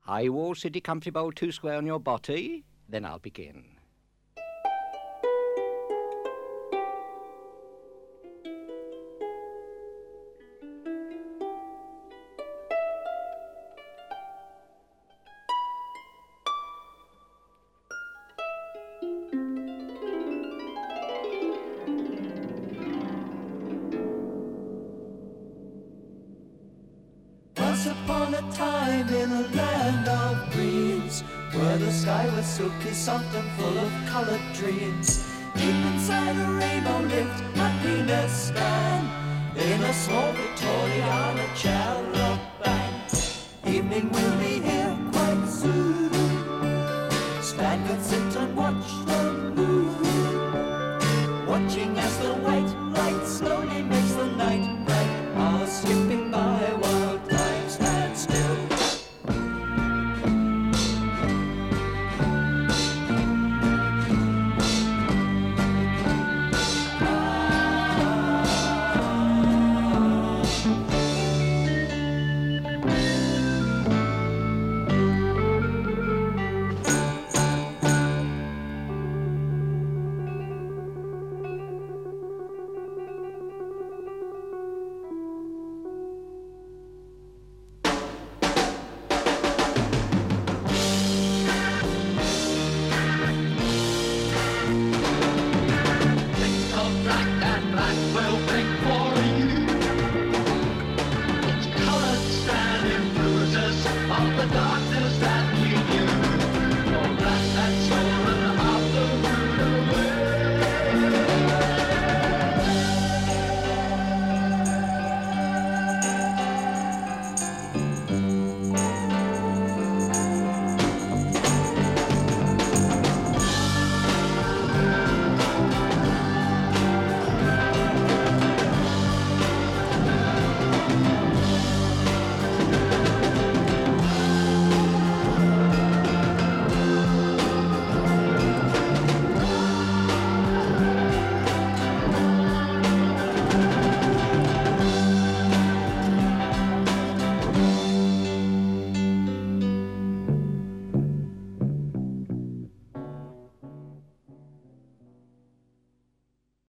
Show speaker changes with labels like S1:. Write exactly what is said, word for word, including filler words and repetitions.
S1: High wall, city, comfy bowl, two square on your body. Then I'll begin.
S2: Once upon a time in a land of dreams, where the sky was silky soft and full of coloured dreams, deep inside a rainbow lived happiness stand, in a small Victoriana charabanc. Evening will be here